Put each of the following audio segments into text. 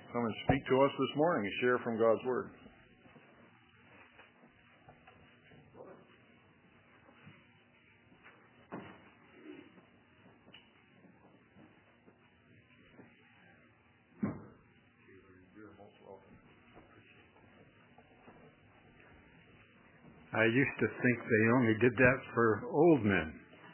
come and speak to us this morning and share from God's Word. I used to think they only did that for old men.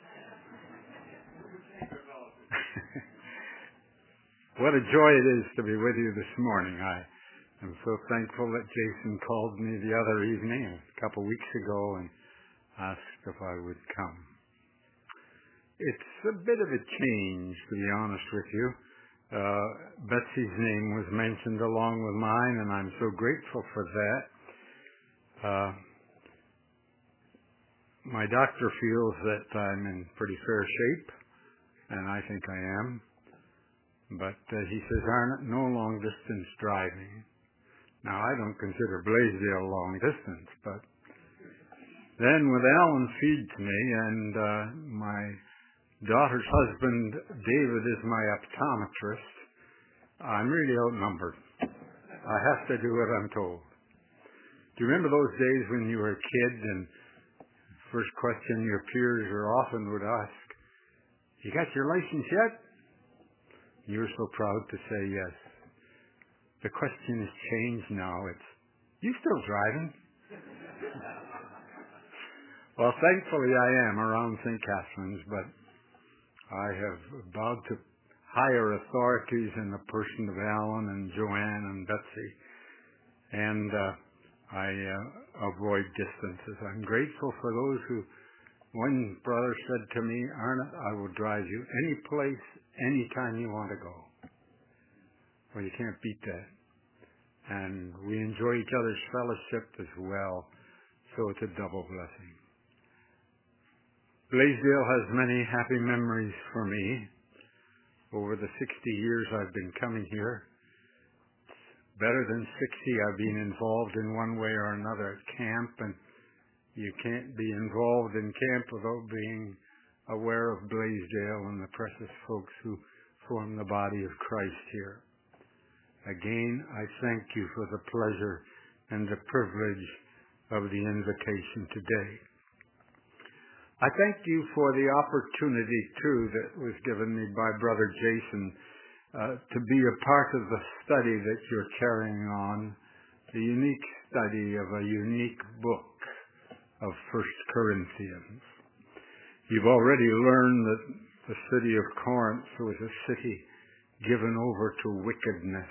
What a joy it is to be with you this morning. I am so thankful that Jason called me the other evening, a couple weeks ago, and asked if I would come. It's a bit of a change, to be honest with you. Betsy's name was mentioned along with mine, and I'm so grateful for that. My doctor feels that I'm in pretty fair shape, and I think I am. But he says, Arnott, no long-distance driving. Now, I don't consider Blaisdell long distance, but then with Alan feeds me, and my daughter's husband, David, is my optometrist, I'm really outnumbered. I have to do what I'm told. Do you remember those days when you were a kid and first question your peers or often would ask, you got your license yet? You were so proud to say yes. The question has changed now. It's, you still driving? Well, thankfully I am around St. Catherine's, but I have bowed to higher authorities in the person of Alan and Joanne and Betsy, and I avoid distances. I'm grateful for those who, one brother said to me, Arnott, I will drive you any place, anytime you want to go. Well, you can't beat that. And we enjoy each other's fellowship as well, so it's a double blessing. Blaisdell has many happy memories for me. Over the 60 years I've been coming here, better than 60 I've been involved in one way or another at camp, and you can't be involved in camp without being aware of Blaisdell and the precious folks who form the body of Christ here. Again, I thank you for the pleasure and the privilege of the invitation today. I thank you for the opportunity, too, that was given me by Brother Jason to be a part of the study that you're carrying on, the unique study of a unique book of 1 Corinthians. You've already learned that the city of Corinth was a city given over to wickedness,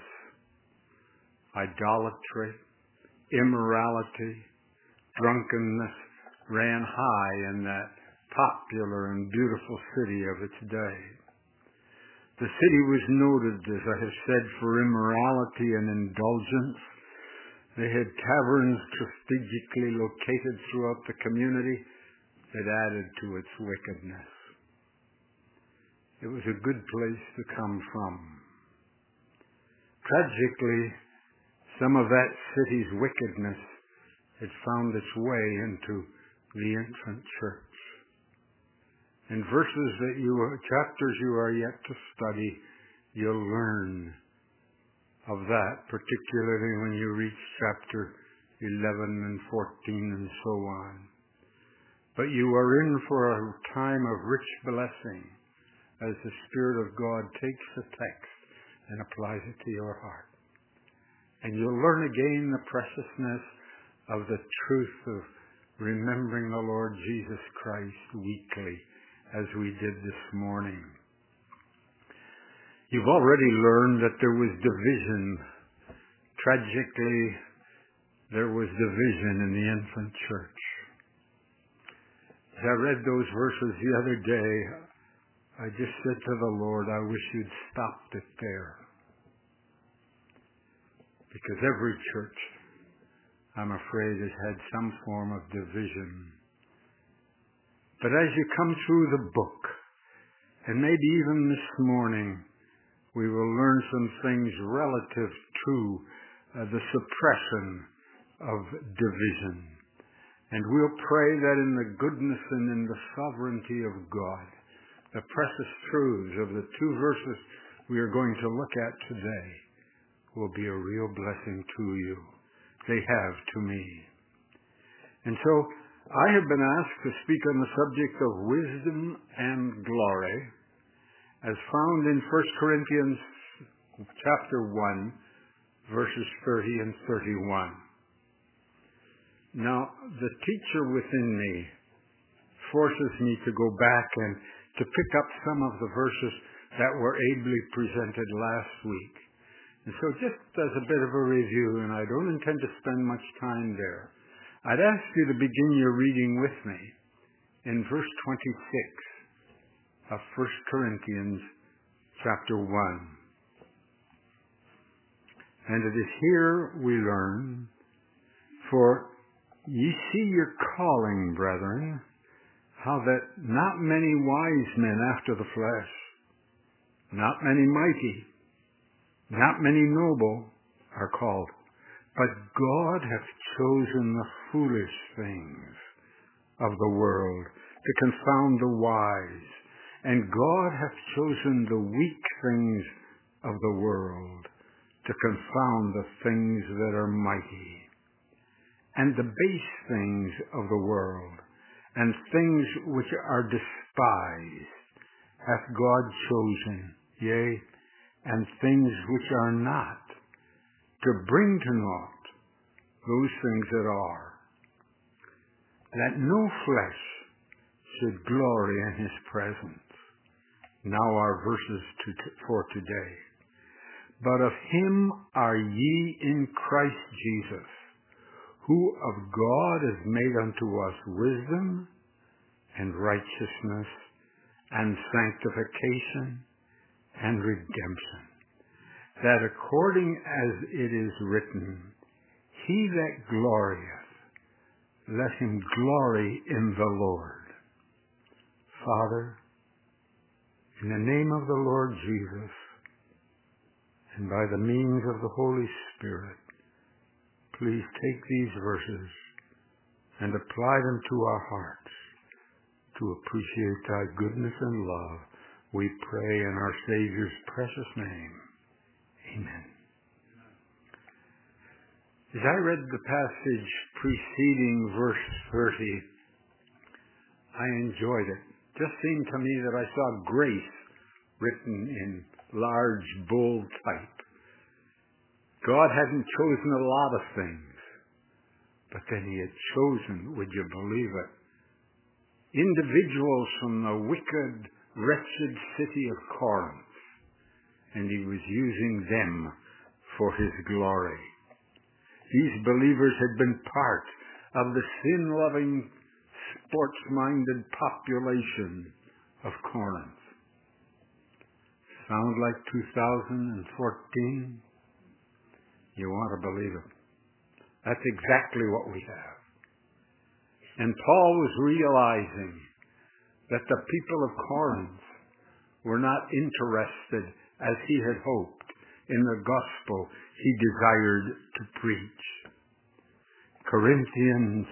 idolatry, immorality, drunkenness ran high in that popular and beautiful city of its day. The city was noted, as I have said, for immorality and indulgence. They had taverns strategically located throughout the community that added to its wickedness. It was a good place to come from. Tragically, some of that city's wickedness had found its way into the infant church. In chapters you are yet to study, you'll learn of that, particularly when you reach chapter 11 and 14 and so on. But you are in for a time of rich blessing as the Spirit of God takes the text and applies it to your heart. And you'll learn again the preciousness of the truth of remembering the Lord Jesus Christ weekly, as we did this morning. You've already learned that there was division. Tragically, there was division in the infant church. As I read those verses the other day, I just said to the Lord, I wish you'd stopped it there. Because every church, I'm afraid, has had some form of division. But as you come through the book, and maybe even this morning, we will learn some things relative to the suppression of division. And we'll pray that in the goodness and in the sovereignty of God, the precious truths of the two verses we are going to look at today will be a real blessing to you. They have to me. And so I have been asked to speak on the subject of wisdom and glory as found in 1 Corinthians chapter 1, verses 30 and 31. Now, the teacher within me forces me to go back and to pick up some of the verses that were ably presented last week. And so just as a bit of a review, and I don't intend to spend much time there, I'd ask you to begin your reading with me in verse 26 of 1 Corinthians chapter 1. And it is here we learn, "For ye see your calling, brethren, how that not many wise men after the flesh, not many mighty, not many noble are called, but God hath chosen the foolish things of the world to confound the wise, and God hath chosen the weak things of the world to confound the things that are mighty, and the base things of the world, and things which are despised hath God chosen, yea, and things which are not, to bring to naught those things that are, that no flesh should glory in his presence." Now our verses for today. "But of him are ye in Christ Jesus, who of God is made unto us wisdom and righteousness and sanctification and redemption, that according as it is written, He that glorieth, let him glory in the Lord." Father, in the name of the Lord Jesus, and by the means of the Holy Spirit, please take these verses and apply them to our hearts to appreciate thy goodness and love. We pray in our Savior's precious name. Amen. As I read the passage preceding verse 30, I enjoyed it. It just seemed to me that I saw grace written in large, bold type. God hadn't chosen a lot of things, but then he had chosen, would you believe it, individuals from the wicked, wretched city of Corinth, and he was using them for his glory. These believers had been part of the sin-loving, sports-minded population of Corinth. Sound like 2014? You want to believe it. That's exactly what we have. And Paul was realizing that the people of Corinth were not interested, as he had hoped, in the gospel he desired to preach. Corinthians,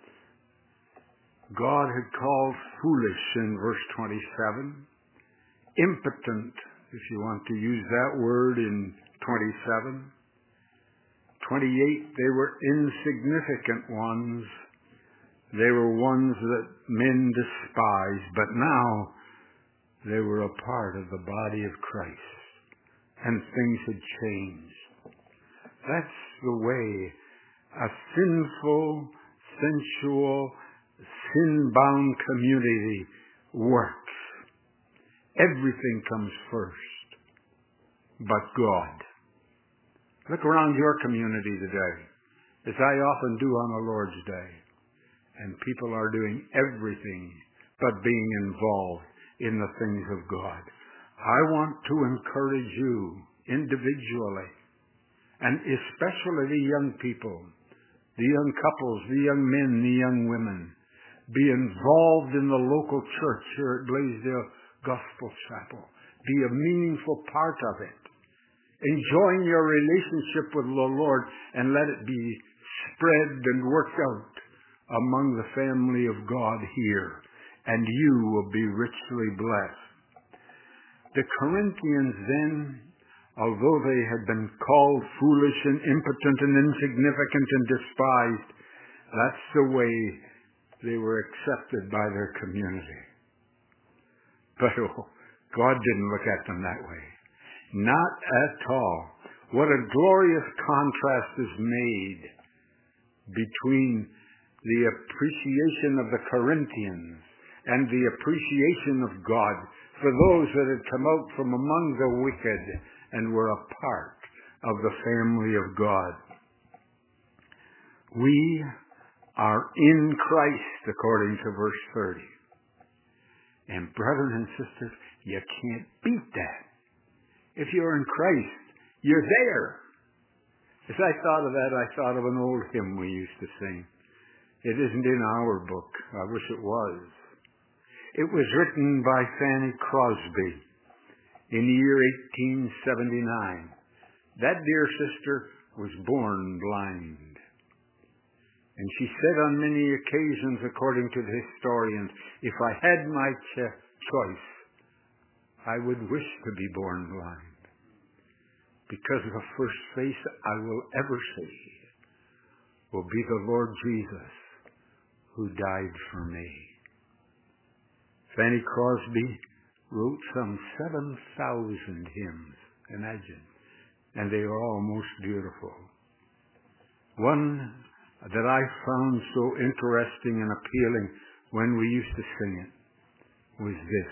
God had called foolish in verse 27, impotent, if you want to use that word, in 27. 28, they were insignificant ones. They were ones that men despised, but now they were a part of the body of Christ, and things had changed. That's the way a sinful, sensual, sin-bound community works. Everything comes first, but God. Look around your community today, as I often do on the Lord's Day, and people are doing everything but being involved in the things of God. I want to encourage you individually, and especially the young people, the young couples, the young men, the young women. Be involved in the local church here at Blaisdell Gospel Chapel. Be a meaningful part of it. Enjoying your relationship with the Lord, and let it be spread and worked out among the family of God here, and you will be richly blessed. The Corinthians then although they had been called foolish and impotent and insignificant and despised, that's the way they were accepted by their community. But God didn't look at them that way. Not at all. What a glorious contrast is made between the appreciation of the Corinthians and the appreciation of God for those that had come out from among the wicked and were a part of the family of God. We are in Christ, according to verse 30. And brothers and sisters, you can't beat that. If you're in Christ, you're there. As I thought of that, I thought of an old hymn we used to sing. It isn't in our book. I wish it was. It was written by Fanny Crosby in the year 1879. That dear sister was born blind. And she said on many occasions, according to the historians, if I had my choice, I would wish to be born blind. Because the first face I will ever see will be the Lord Jesus, who died for me. Fanny Crosby wrote some 7,000 hymns, imagine, and they are all most beautiful. One that I found so interesting and appealing when we used to sing it was this: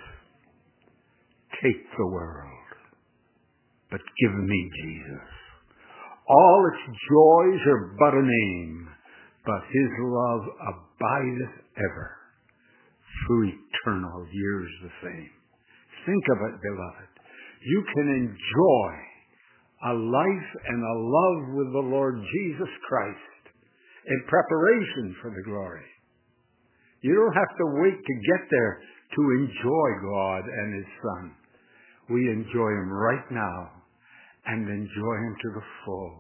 take the world, but give me Jesus. All its joys are but a name, but his love abideth ever, through eternal years the same. Think of it, beloved. You can enjoy a life and a love with the Lord Jesus Christ in preparation for the glory. You don't have to wait to get there to enjoy God and his Son. We enjoy him right now and enjoy him to the full.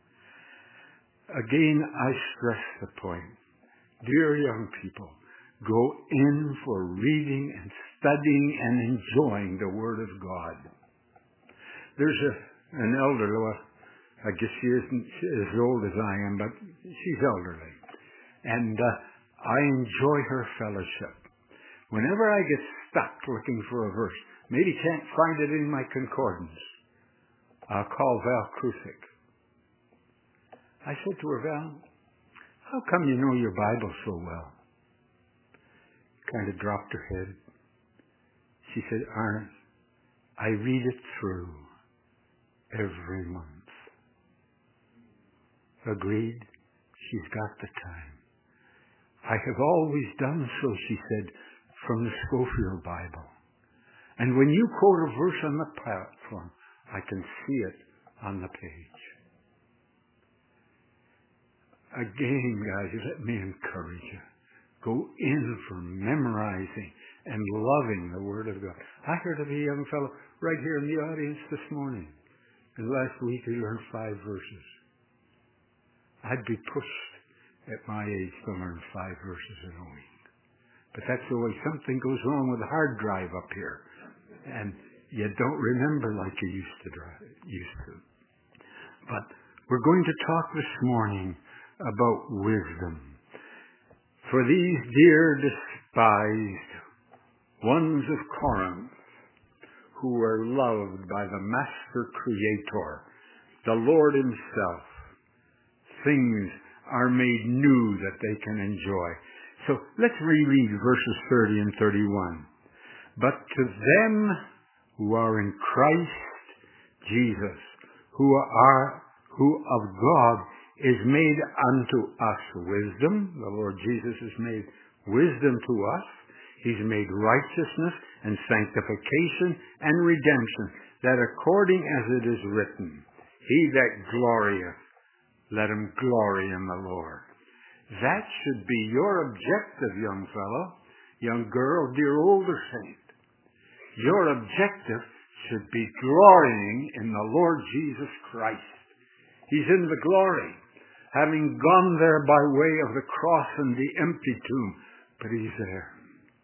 Again, I stress the point. Dear young people, go in for reading and studying and enjoying the Word of God. There's an elder, I guess she isn't as old as I am, but she's elderly. And I enjoy her fellowship. Whenever I get stuck looking for a verse, maybe can't find it in my concordance, I'll call Val Krusik. I said to her, Val, how come you know your Bible so well? Kind of dropped her head. She said, Arne, I read it through every month. Agreed. She's got the time. I have always done so, she said, from the Scofield Bible. And when you quote a verse on the platform, I can see it on the page. Again, guys, let me encourage you. Go in for memorizing and loving the Word of God. I heard of a young fellow right here in the audience this morning. And last week he learned 5 verses. I'd be pushed at my age to learn 5 verses in a week. But that's the way something goes wrong with the hard drive up here. And you don't remember like you used to. But we're going to talk this morning about wisdom. For these dear despised ones of Corinth, who were loved by the Master Creator, the Lord himself, things are made new that they can enjoy. So let's reread verses 30 and 31. But to them who are in Christ Jesus, who of God is made unto us wisdom. The Lord Jesus is made wisdom to us. He's made righteousness and sanctification and redemption, that according as it is written, he that glorieth, let him glory in the Lord. That should be your objective, young fellow, young girl, dear older saint. Your objective should be glorying in the Lord Jesus Christ. He's in the glory, having gone there by way of the cross and the empty tomb, but he's there.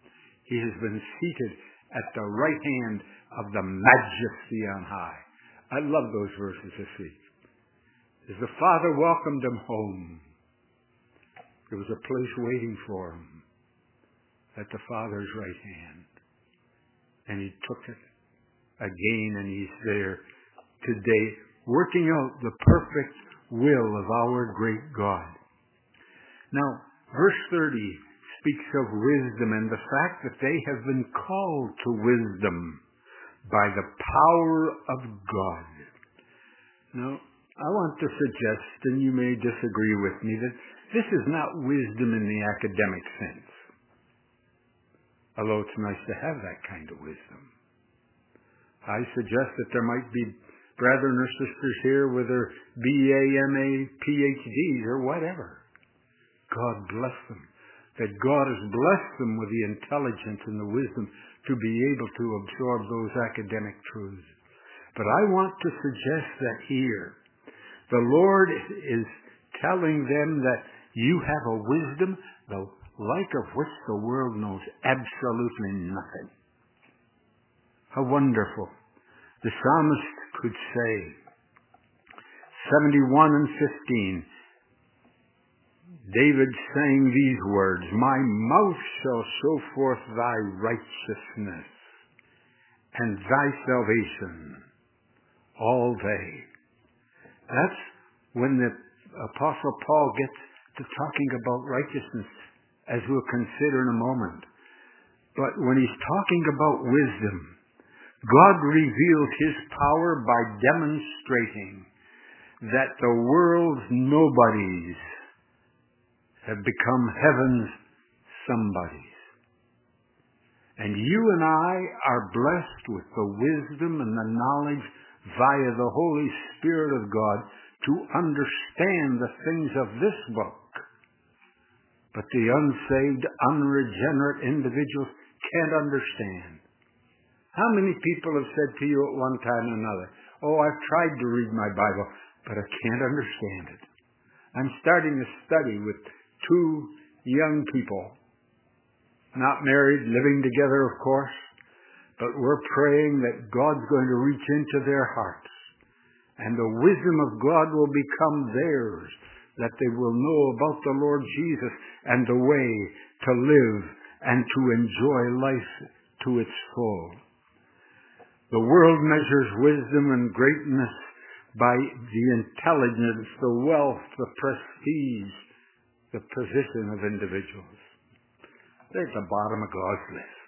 He has been seated at the right hand of the Majesty on high. I love those verses of see. As the Father welcomed him home, there was a place waiting for him at the Father's right hand. And he took it again, and he's there today, working out the perfect will of our great God. Now, verse 30 speaks of wisdom and the fact that they have been called to wisdom by the power of God. Now, I want to suggest, and you may disagree with me, that this is not wisdom in the academic sense. Although it's nice to have that kind of wisdom. I suggest that there might be brethren or sisters here with their BA, MA, PhDs, or whatever. God bless them. That God has blessed them with the intelligence and the wisdom to be able to absorb those academic truths. But I want to suggest that here, the Lord is telling them that you have a wisdom, the like of which the world knows absolutely nothing. How wonderful. The psalmist could say, 71 and 15, David sang these words, my mouth shall show forth thy righteousness and thy salvation all day. That's when the Apostle Paul gets to talking about righteousness, as we'll consider in a moment. But when he's talking about wisdom, God reveals his power by demonstrating that the world's nobodies have become heaven's somebodies. And you and I are blessed with the wisdom and the knowledge via the Holy Spirit of God to understand the things of this book. But the unsaved, unregenerate individuals can't understand. How many people have said to you at one time or another, oh, I've tried to read my Bible, but I can't understand it. I'm starting a study with 2 young people, not married, living together, of course, but we're praying that God's going to reach into their hearts, and the wisdom of God will become theirs, that they will know about the Lord Jesus and the way to live and to enjoy life to its full. The world measures wisdom and greatness by the intelligence, the wealth, the prestige, the position of individuals. They're at the bottom of God's list.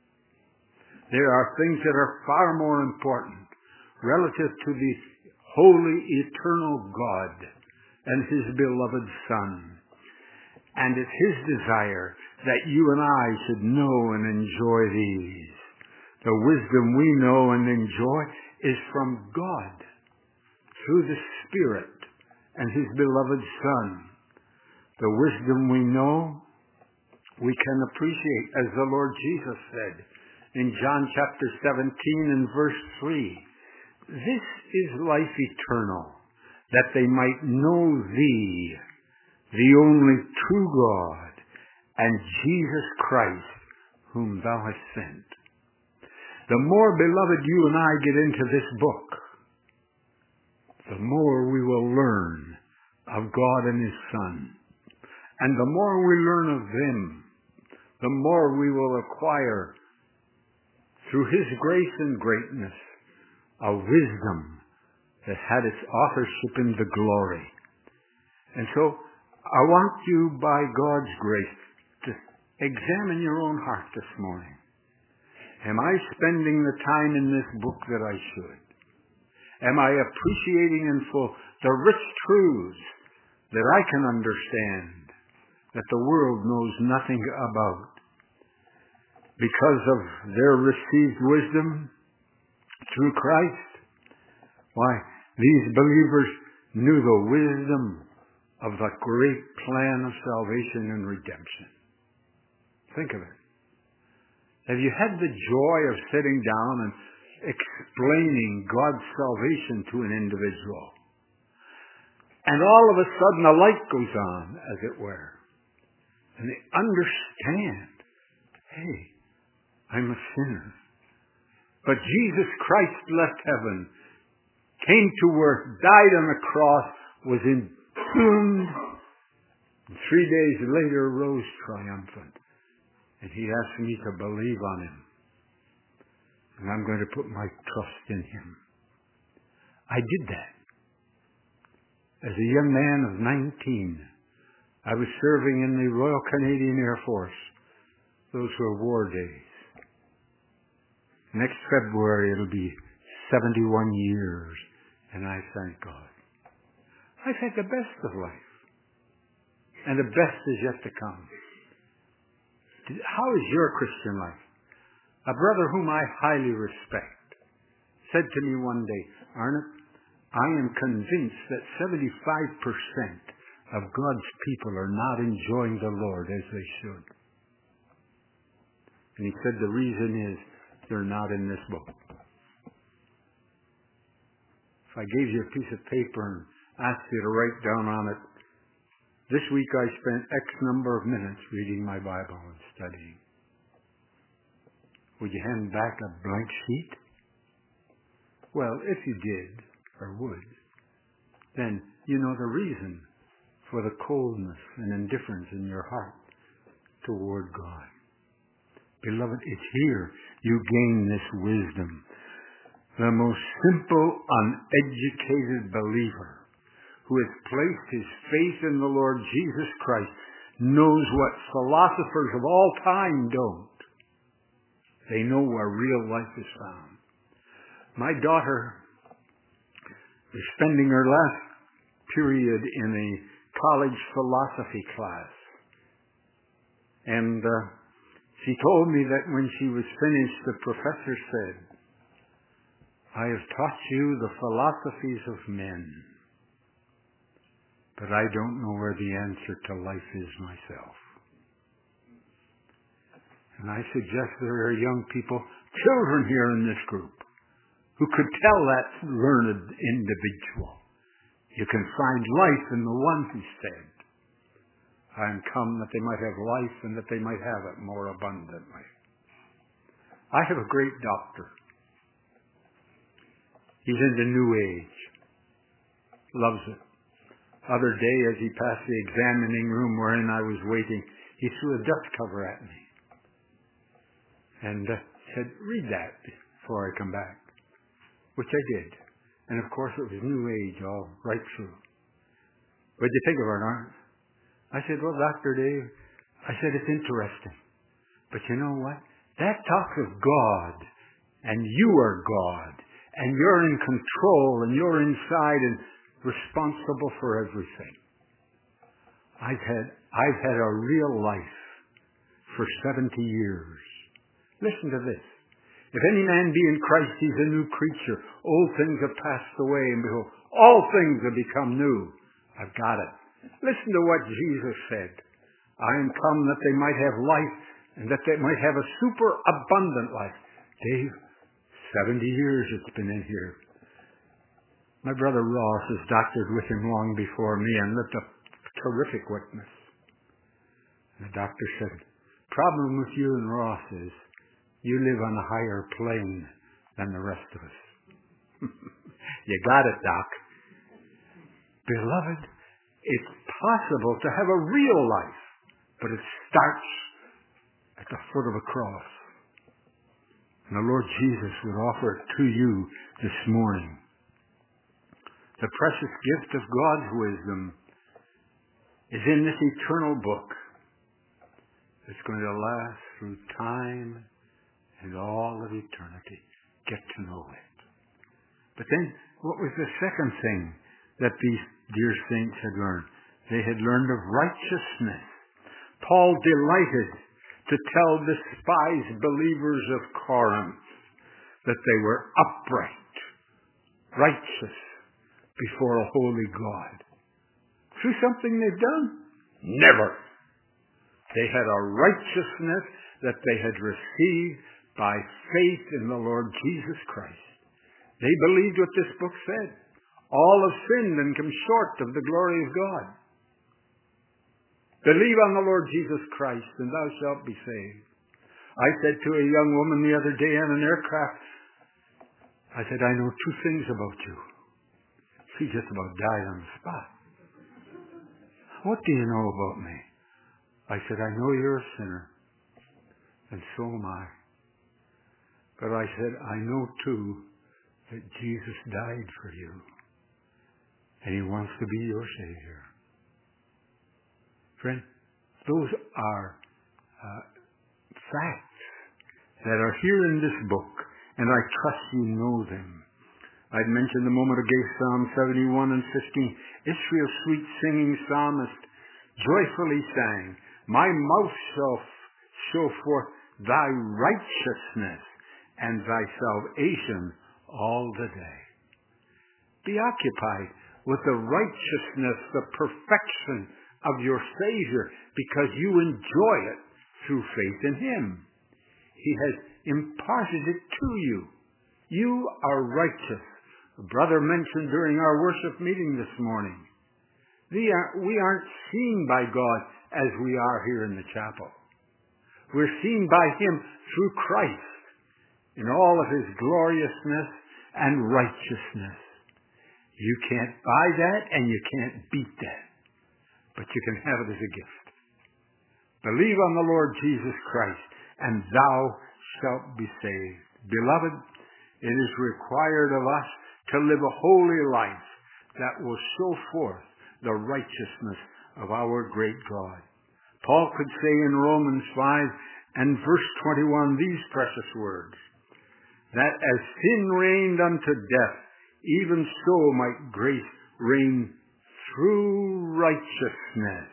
There are things that are far more important relative to the holy, eternal God and his beloved Son. And it's his desire that you and I should know and enjoy these. The wisdom we know and enjoy is from God through the Spirit and his beloved Son. The wisdom we know, we can appreciate, as the Lord Jesus said in John chapter 17 and verse 3. This is life eternal, that they might know thee, the only true God, and Jesus Christ, whom thou hast sent. The more, beloved, you and I get into this book, the more we will learn of God and his Son. And the more we learn of them, the more we will acquire, through his grace and greatness, a wisdom that had its authorship in the glory. And so, I want you, by God's grace, to examine your own heart this morning. Am I spending the time in this book that I should? Am I appreciating in full the rich truths that I can understand, that the world knows nothing about? Because of their received wisdom through Christ, why, these believers knew the wisdom of the great plan of salvation and redemption. Think of it. Have you had the joy of sitting down and explaining God's salvation to an individual? And all of a sudden a light goes on, as it were. And they understand, hey, I'm a sinner. But Jesus Christ left heaven came to earth, died on the cross, was entombed, and 3 days later rose triumphant. And he asked me to believe on him. And I'm going to put my trust in him. I did that. As a young man of 19, I was serving in the Royal Canadian Air Force. Those were war days. Next February it'll be 71 years, and I thank God. I've had the best of life, and the best is yet to come. How is your Christian life? A brother whom I highly respect said to me one day, Arnott, I am convinced that 75% of God's people are not enjoying the Lord as they should. And he said the reason is they're not in this book. If I gave you a piece of paper and asked you to write down on it, this week I spent X number of minutes reading my Bible and studying. Would you hand back a blank sheet? Well, if you did, or would, then you know the reason for the coldness and indifference in your heart toward God. Beloved, it's here you gain this wisdom. The most simple, uneducated believer who has placed his faith in the Lord Jesus Christ knows what philosophers of all time don't. They know where real life is found. My daughter is spending her last period in a college philosophy class. And she told me that when she was finished, the professor said, I have taught you the philosophies of men, but I don't know where the answer to life is myself. And I suggest there are young people, children here in this group, who could tell that learned individual, you can find life in the one who said, I am come that they might have life and that they might have it more abundantly. I have a great doctor. He's in the New Age. Loves it. Other day, as he passed the examining room wherein I was waiting, he threw a dust cover at me and said, read that before I come back, which I did. And of course, it was New Age all right through. What'd you think of it, Arnott? I said, well, Dr. Dave, I said, it's interesting. But you know what? That talks of God, and you are God, and you're in control, and you're inside and responsible for everything. I've had a real life for 70 years. Listen to this. If any man be in Christ, he's a new creature. Old things have passed away, and behold, all things have become new. I've got it. Listen to what Jesus said. I am come that they might have life, and that they might have a super abundant life. Dave, 70 years it's been in here. My brother Ross has doctored with him long before me and lived a terrific witness. And the doctor said, problem with you and Ross is you live on a higher plane than the rest of us. You got it, Doc. Beloved, it's possible to have a real life, but it starts at the foot of a cross. And the Lord Jesus would offer it to you this morning. The precious gift of God's wisdom is in this eternal book. It's going to last through time and all of eternity. Get to know it. But then, what was the second thing that these dear saints had learned? They had learned of righteousness. Paul delighted to tell despised believers of Corinth that they were upright, righteous before a holy God. Through something they've done? Never. They had a righteousness that they had received by faith in the Lord Jesus Christ. They believed what this book said. All have sinned and come short of the glory of God. Believe on the Lord Jesus Christ, and thou shalt be saved. I said to a young woman the other day on an aircraft, I said, I know two things about you. She just about died on the spot. What do you know about me? I said, I know you're a sinner, and so am I. But I said, I know too that Jesus died for you, and he wants to be your Savior. Friend, those are facts that are here in this book, and I trust you know them. I'd mentioned a moment ago Psalm 71 and 15. Israel's sweet singing psalmist joyfully sang, my mouth shall show forth thy righteousness and thy salvation all the day. Be occupied with the righteousness, the perfection of your Savior, because you enjoy it through faith in him. He has imparted it to you. You are righteous. A brother mentioned during our worship meeting this morning, we aren't seen by God as we are here in the chapel. We're seen by him through Christ in all of his gloriousness and righteousness. You can't buy that and you can't beat that, but you can have it as a gift. Believe on the Lord Jesus Christ, and thou shalt be saved. Beloved, it is required of us to live a holy life that will show forth the righteousness of our great God. Paul could say in Romans 5 and verse 21 these precious words, that as sin reigned unto death, even so might grace reign through righteousness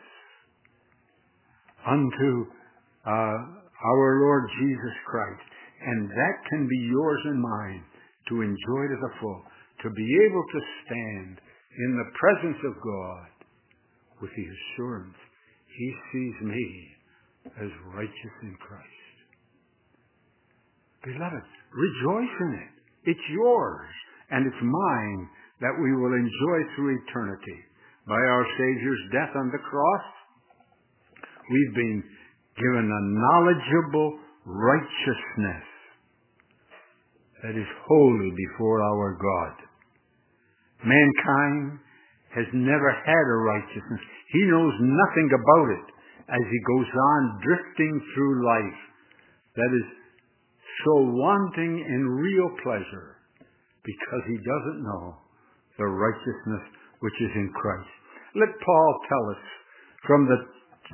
unto our Lord Jesus Christ. And that can be yours and mine to enjoy to the full, to be able to stand in the presence of God with the assurance he sees me as righteous in Christ. Beloved, rejoice in it. It's yours and it's mine that we will enjoy through eternity. By our Savior's death on the cross, we've been given a knowledgeable righteousness that is holy before our God. Mankind has never had a righteousness. He knows nothing about it as he goes on drifting through life that is so wanting in real pleasure because he doesn't know the righteousness which is in Christ. Let Paul tell us from this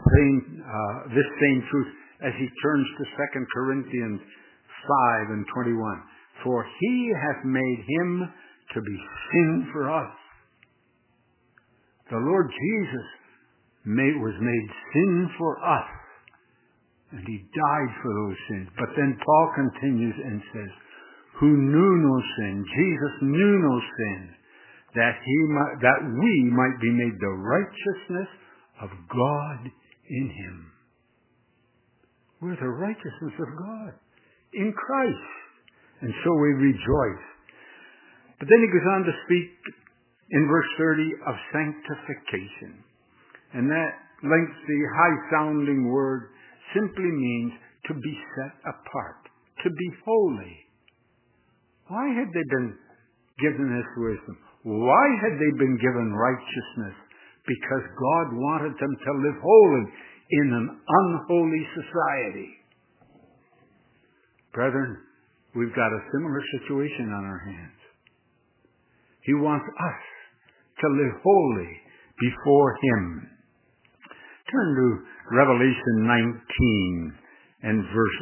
same truth as he turns to 2 Corinthians 5 and 21. For he hath made him to be sin for us. The Lord Jesus was made sin for us, and he died for those sins. But then Paul continues and says, who knew no sin, Jesus knew no sin, that we might be made the righteousness of God in him. We're the righteousness of God in Christ. And so we rejoice. But then he goes on to speak in verse 30 of sanctification. And that lengthy, high-sounding word simply means to be set apart, to be holy. Why had they been given this wisdom? Why had they been given righteousness? Because God wanted them to live holy in an unholy society. Brethren, we've got a similar situation on our hands. He wants us to live holy before him. Turn to Revelation 19 and verse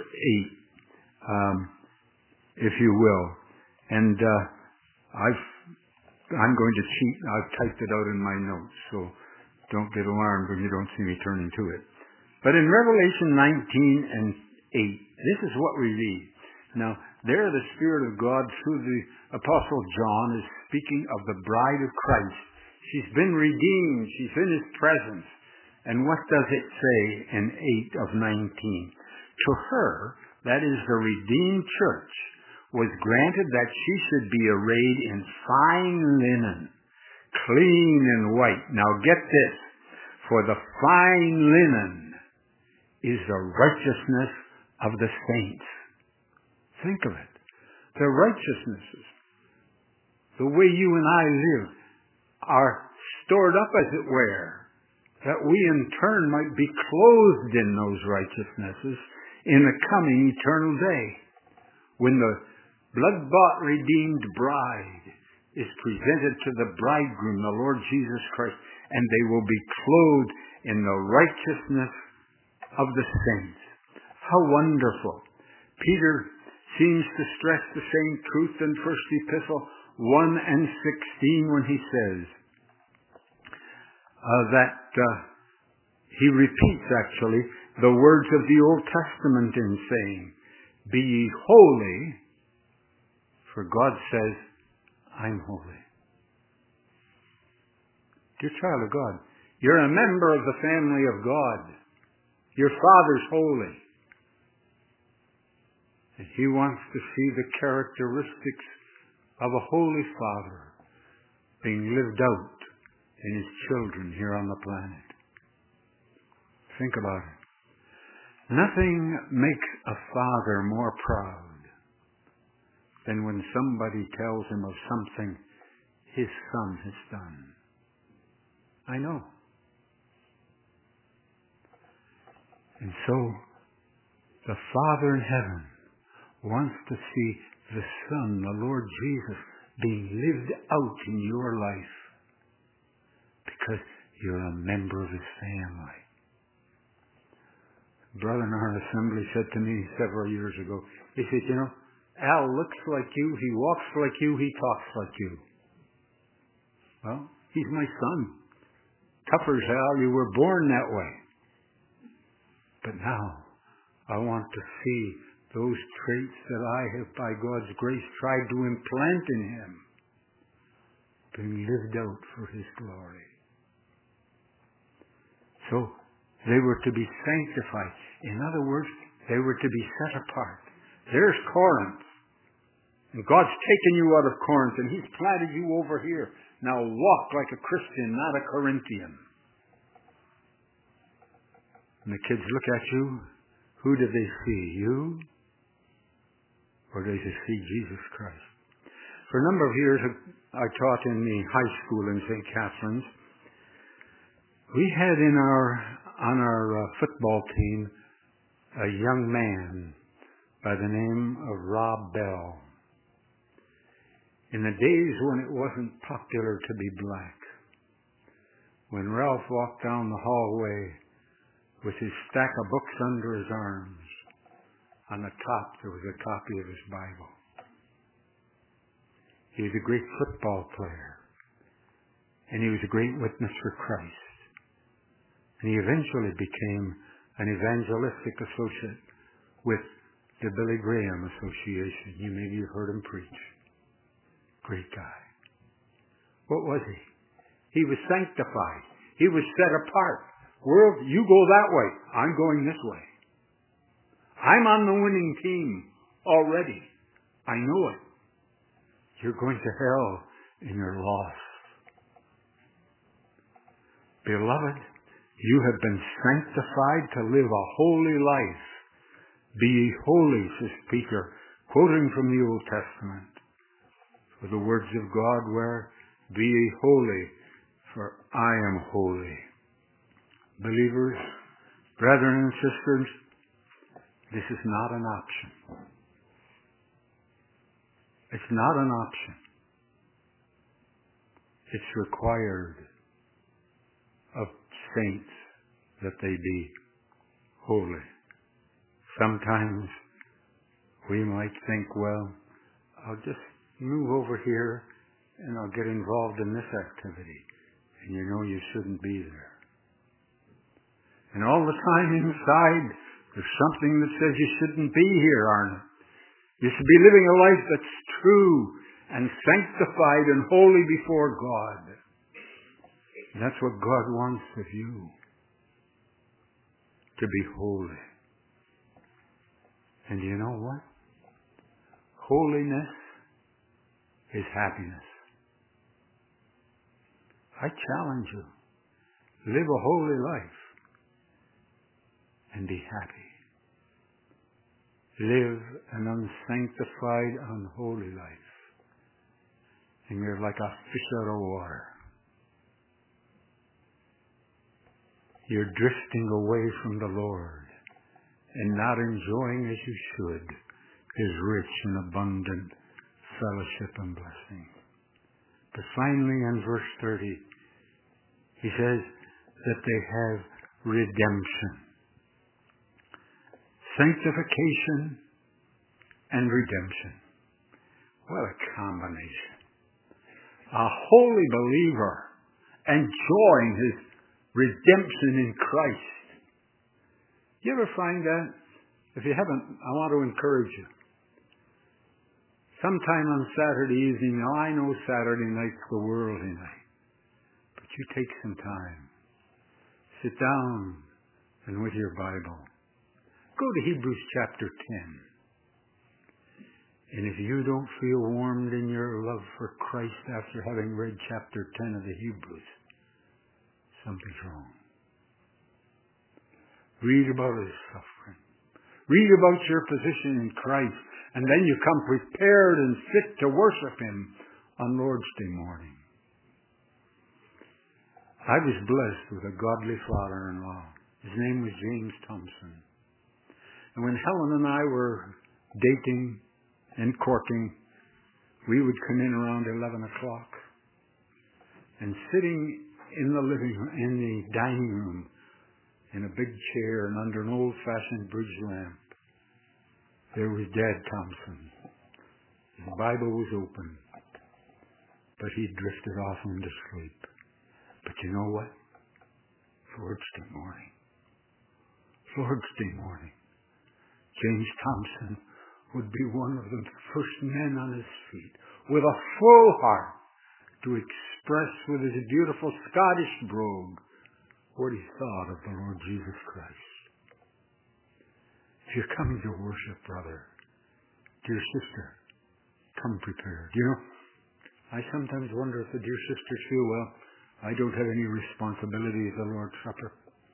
8, if you will. And I'm going to cheat. I've typed it out in my notes, so don't get alarmed when you don't see me turning to it. But in Revelation 19 and 8, this is what we read. Now, there the Spirit of God through the Apostle John is speaking of the bride of Christ. She's been redeemed. She's in his presence. And what does it say in 8 of 19? To her, that is the redeemed church, was granted that she should be arrayed in fine linen, clean and white. Now get this, for the fine linen is the righteousness of the saints. Think of it. The righteousnesses, the way you and I live, are stored up, as it were, that we in turn might be clothed in those righteousnesses in the coming eternal day, when the blood-bought redeemed bride is presented to the bridegroom, the Lord Jesus Christ, and they will be clothed in the righteousness of the saints. How wonderful. Peter seems to stress the same truth in 1 Epistle 1 and 16 when he says that he repeats actually the words of the Old Testament in saying, "Be ye holy, for God says, I'm holy." Dear child of God, you're a member of the family of God. Your Father's holy. And He wants to see the characteristics of a holy Father being lived out in His children here on the planet. Think about it. Nothing makes a father more proud than when somebody tells him of something his son has done. I know. And so, the Father in heaven wants to see the Son, the Lord Jesus, being lived out in your life because you're a member of His family. A brother in our assembly said to me several years ago, he said, you know, Al looks like you, he walks like you, he talks like you. Well, he's my son. Tougher, Al, you were born that way. But now, I want to see those traits that I have, by God's grace, tried to implant in him, being lived out for His glory. So, they were to be sanctified. In other words, they were to be set apart. There's Corinth. And God's taken you out of Corinth and He's planted you over here. Now walk like a Christian, not a Corinthian. And the kids look at you. Who do they see? You? Or do they see Jesus Christ? For a number of years, I taught in the high school in St. Catharines. We had on our football team a young man by the name of Rob Bell. In the days when it wasn't popular to be black, when Ralph walked down the hallway with his stack of books under his arms, on the top there was a copy of his Bible. He was a great football player, and he was a great witness for Christ. And he eventually became an evangelistic associate with the Billy Graham Association. Maybe you've heard him preach. Great guy. What was he? He was sanctified. He was set apart. World, you go that way. I'm going this way. I'm on the winning team already. I know it. You're going to hell and you're lost. Beloved, you have been sanctified to live a holy life. Be ye holy, says Peter, quoting from the Old Testament. For the words of God were, be ye holy, for I am holy. Believers, brethren and sisters, this is not an option. It's not an option. It's required of saints that they be holy. Sometimes we might think, well, I'll just move over here and I'll get involved in this activity. And you know you shouldn't be there. And all the time inside, there's something that says you shouldn't be here, Arnold. You should be living a life that's true and sanctified and holy before God. And that's what God wants of you. To be holy. And you know what? Holiness is happiness. I challenge you. Live a holy life and be happy. Live an unsanctified, unholy life, and you're like a fish out of water. you're drifting away from the Lord and not enjoying as you should His rich and abundant fellowship and blessing. But finally in verse 30, he says that they have redemption. Sanctification and redemption. What a combination. A holy believer enjoying his redemption in Christ. You ever find that? If you haven't, I want to encourage you. Sometime on Saturday evening, now I know Saturday night's the worldly night, but you take some time. Sit down and with your Bible. Go to Hebrews chapter 10. And if you don't feel warmed in your love for Christ after having read chapter 10 of the Hebrews, something's wrong. Read about His suffering. Read about your position in Christ, and then you come prepared and fit to worship Him on Lord's Day morning. I was blessed with a godly father-in-law. His name was James Thompson. And when Helen and I were dating and courting, we would come in around 11 o'clock. And sitting in the dining room, in a big chair and under an old-fashioned bridge lamp, there was Dad Thompson. His Bible was open, but he drifted off into sleep. But you know what? Lord's Day morning. Lord's Day morning. James Thompson would be one of the first men on his feet, with a full heart, to express with his beautiful Scottish brogue what he thought of the Lord Jesus Christ. If you're coming to worship, brother, dear sister, come prepared. You know, I sometimes wonder if the dear sisters feel, well, I don't have any responsibility at the Lord's Supper.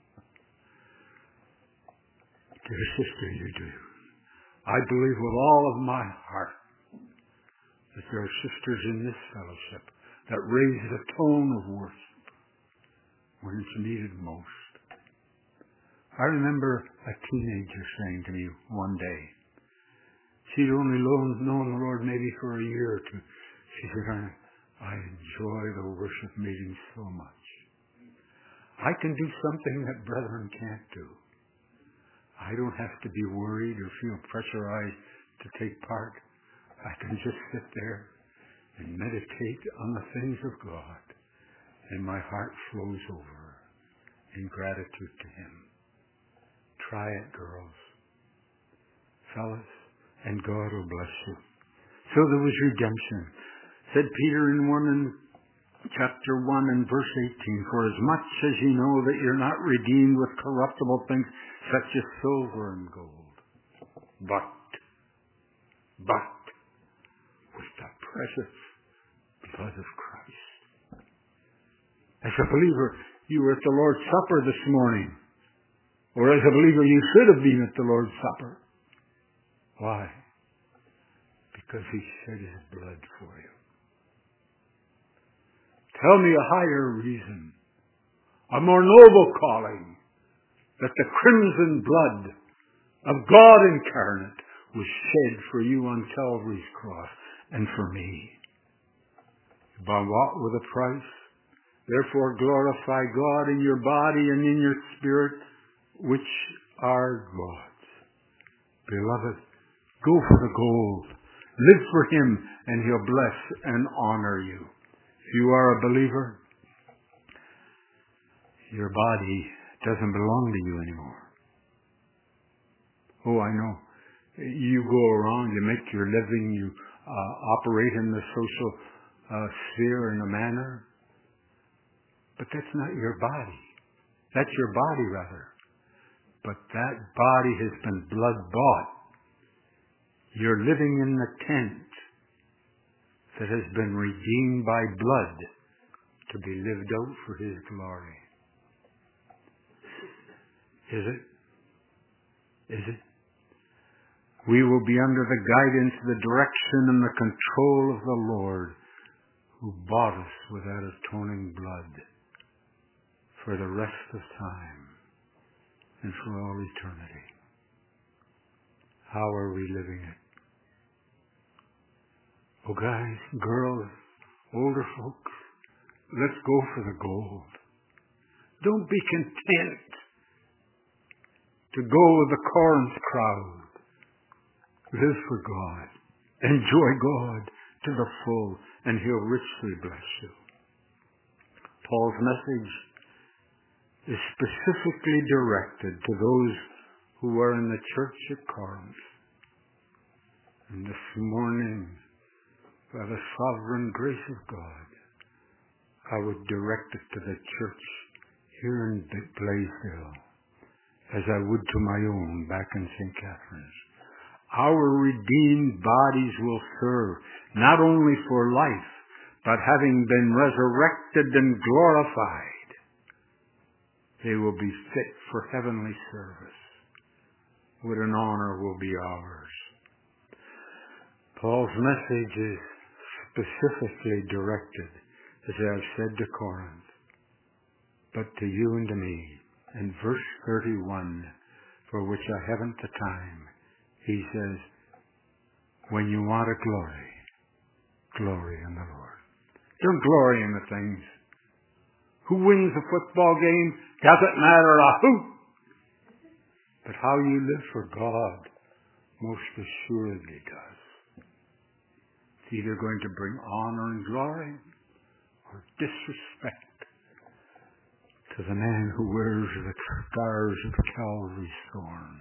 Dear sister, you do. I believe with all of my heart that there are sisters in this fellowship that raise the tone of worship when it's needed most. I remember a teenager saying to me one day, she'd only known the Lord maybe for a year or two. She said, I enjoy the worship meetings so much. I can do something that brethren can't do. I don't have to be worried or feel pressurized to take part. I can just sit there and meditate on the things of God, and my heart flows over in gratitude to Him. Try it, girls. Fellas, and God will bless you. So there was redemption. Said Peter in chapter 1 and verse 18, for as much as you know that you're not redeemed with corruptible things such as silver and gold, but with the precious blood of Christ. As a believer, you were at the Lord's Supper this morning. Or as a believer, you should have been at the Lord's Supper. Why? Because He shed His blood for you. Tell me a higher reason, a more noble calling, that the crimson blood of God incarnate was shed for you on Calvary's cross and for me. You bought with a price. Therefore glorify God in your body and in your spirit, which are God's. Beloved, go for the gold. Live for Him, and He'll bless and honor you. If you are a believer, your body doesn't belong to you anymore. Oh, I know. You go around, you make your living, you operate in the social sphere in a manner, but that's not your body. That's your body, rather. But that body has been blood-bought. You're living in the tent that has been redeemed by blood to be lived out for His glory. Is it? Is it? We will be under the guidance, the direction, and the control of the Lord, who bought us with that atoning blood for the rest of time and for all eternity. How are we living it? Oh, guys, girls, older folks, let's go for the gold. Don't be content to go with the Corinth crowd. Live for God. Enjoy God to the full, and He'll richly bless you. Paul's message is specifically directed to those who are in the church at Corinth. And this morning, by the sovereign grace of God, I would direct it to the church here in Blaisdell, as I would to my own back in St. Catharines. Our redeemed bodies will serve not only for life, but having been resurrected and glorified, they will be fit for heavenly service. What an honor will be ours. Paul's message is specifically directed, as I've said, to Corinth, but to you and to me. In verse 31, for which I haven't the time, he says, when you want a glory, glory in the Lord. Don't glory in the things. Who wins a football game doesn't matter a hoot. But how you live for God most assuredly does. It's either going to bring honor and glory or disrespect to the man who wears the scars of Calvary's thorn.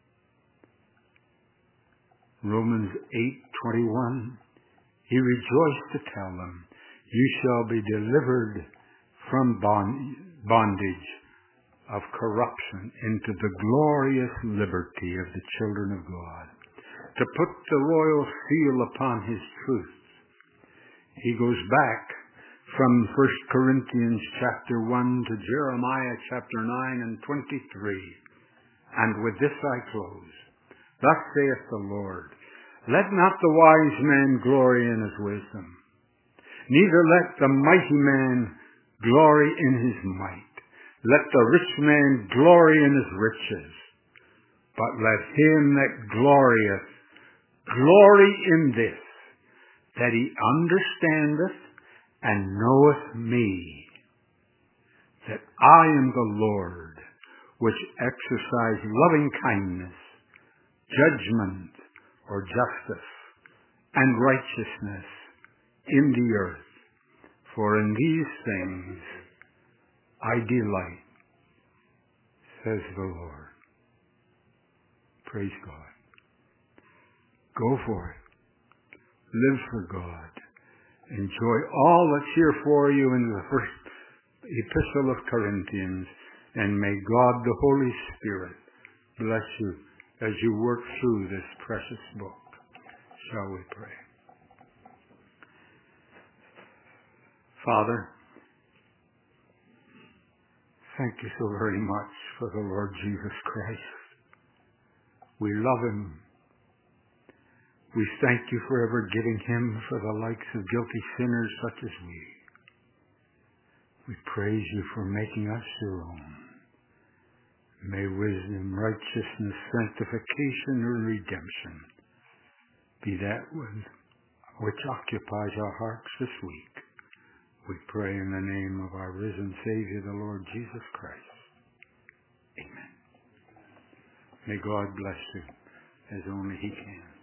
Romans 8:21, he rejoiced to tell them, you shall be delivered from bondage of corruption into the glorious liberty of the children of God. To put the royal seal upon his truth. He goes back from 1 Corinthians chapter 1 to Jeremiah chapter 9 and 23. And with this I close. Thus saith the Lord, let not the wise man glory in his wisdom, neither let the mighty man glory in his might. Let the rich man glory in his riches, but let him that glorieth glory in this, that he understandeth and knoweth me, that I am the Lord, which exercise loving kindness, judgment or justice, and righteousness in the earth. For in these things I delight, says the Lord. Praise God. Go for it. Live for God. Enjoy all that's here for you in the first epistle of Corinthians, and may God the Holy Spirit bless you as you work through this precious book. Shall we pray? Father, thank you so very much for the Lord Jesus Christ. We love him. We thank you for ever giving him for the likes of guilty sinners such as we. We praise you for making us your own. May wisdom, righteousness, sanctification, and redemption be that which occupies our hearts this week. We pray in the name of our risen Savior, the Lord Jesus Christ. Amen. May God bless you as only he can.